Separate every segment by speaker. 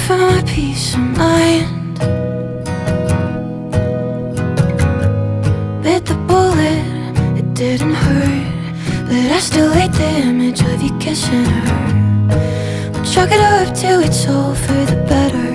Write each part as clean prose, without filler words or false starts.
Speaker 1: for my peace of mind. Bit the bullet, it didn't hurt, but I still hate the image of you kissing her. We'll chalk it up till it's all for the better,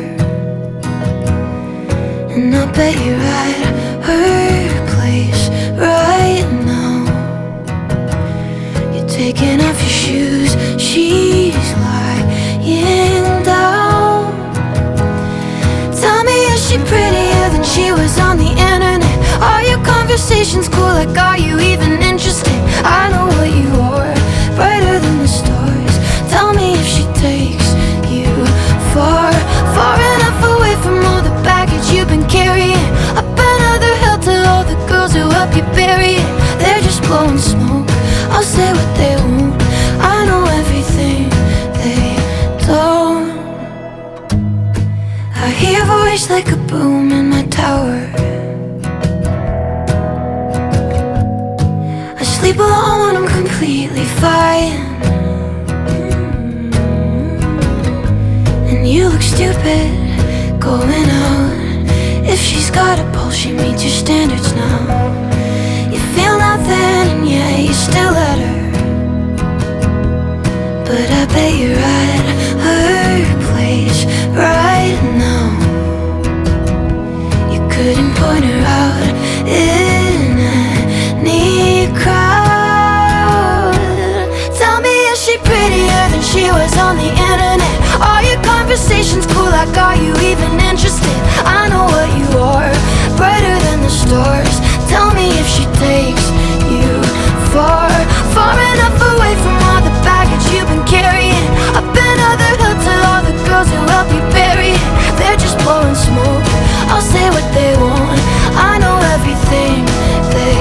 Speaker 1: and I'll bet you're at her place right now. You're taking off your shoes, she's lying down. Tell me, is she prettier than she was on the internet? Are your conversations cool? Like, are you even interested? I know what you are, brighter than the stars. Tell me if she takes you far, far enough away from all the baggage you've been carrying. Up another hill to all the girls who help you bury it. They're just blowing smoke, I'll say what they won't. I know everything they don't. I hear a voice like a boom in my tower. I sleep alone when I'm completely fine. And you look stupid going out. If she's got a pulse, she meets your standards now. You feel nothing and yeah, you still let her. But I bet you're at her place right now. You couldn't point her out in any crowd. Tell me, is she prettier than she was on the internet? Are your conversations cool? Like, are you even interested? I know what you are, brighter than the stars. Tell me if she takes you far, far enough away from all the baggage you've been carrying. Up another hill to all the girls who help you bury it. They're just blowing smoke, I'll say what they want. I know everything they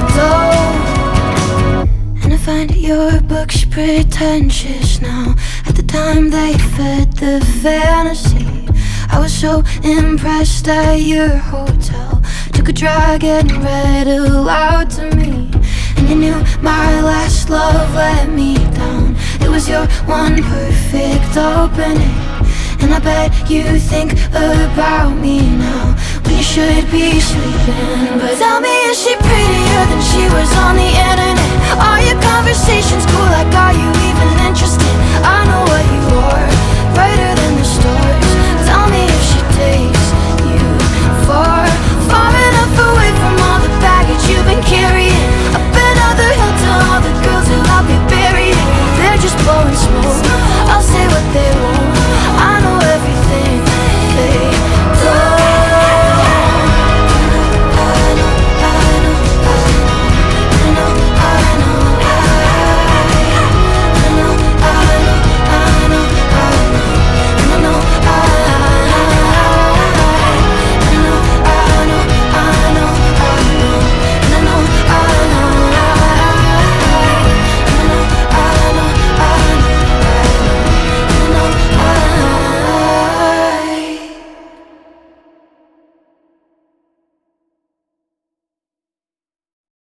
Speaker 1: don't. And I find your books pretentious now. At the time they fed the fantasy. I was so impressed at your hotel. Took a drag and read aloud to me. And you knew my last love let me down. It was your one perfect opening. And I bet you think about me now, when you should be sleeping. But tell me, is she prettier than she was on the internet? Are your conversations cool? Like, are you even interested? I know what you are, brighter than